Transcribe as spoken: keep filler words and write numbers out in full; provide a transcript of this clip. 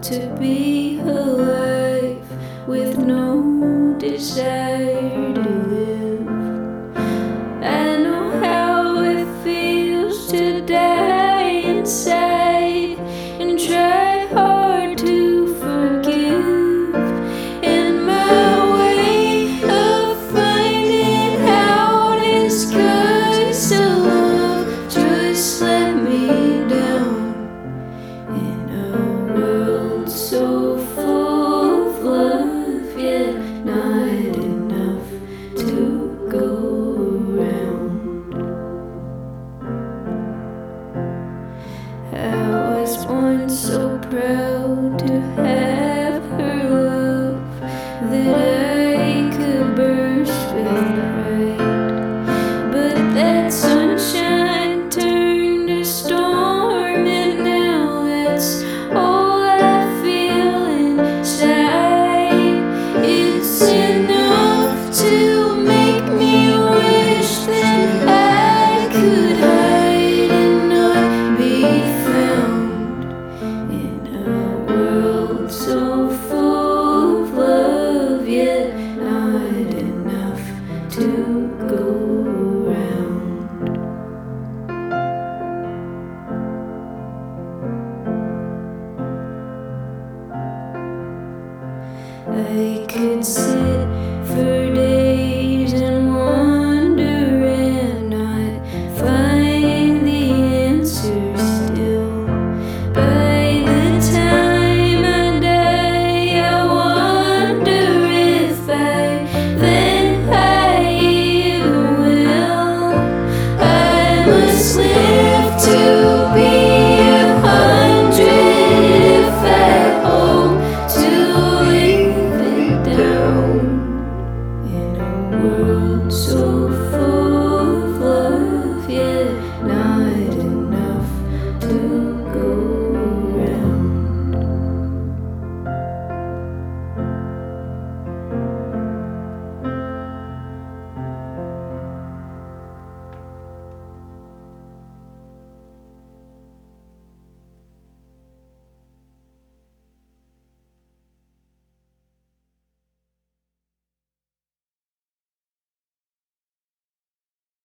to be alive with no desire to live. I know how it feels to die inside and try hard to forgive. And my way of finding out is 'cause the love just let me down. In a world so full of love, yet not enough to go around. I was once so proud to have her love that I could burst with pride, but that sunshine turned to storm, and now that's all I feel inside. It's enough to make me wish that I could hide and not be found. In a world so full of love, yet not enough to go around. I could sit for